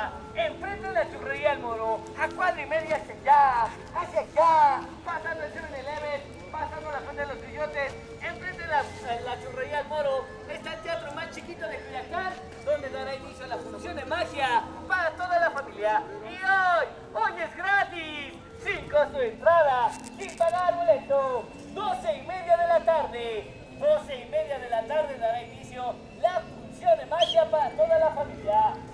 magia, enfrente de la churrería El Moro, a cuadra y media hacia allá, pasando el 7-Eleven, pasando la fuente de los Grillotes, enfrente de la churrería El Moro, está el teatro más chiquito de Culiacán, donde dará inicio a la función de magia para toda la familia. Y hoy es gratis, sin costo de entrada, sin pagar boleto, 12:30 de la tarde. 12:30 de la tarde dará inicio la función de magia para toda la familia.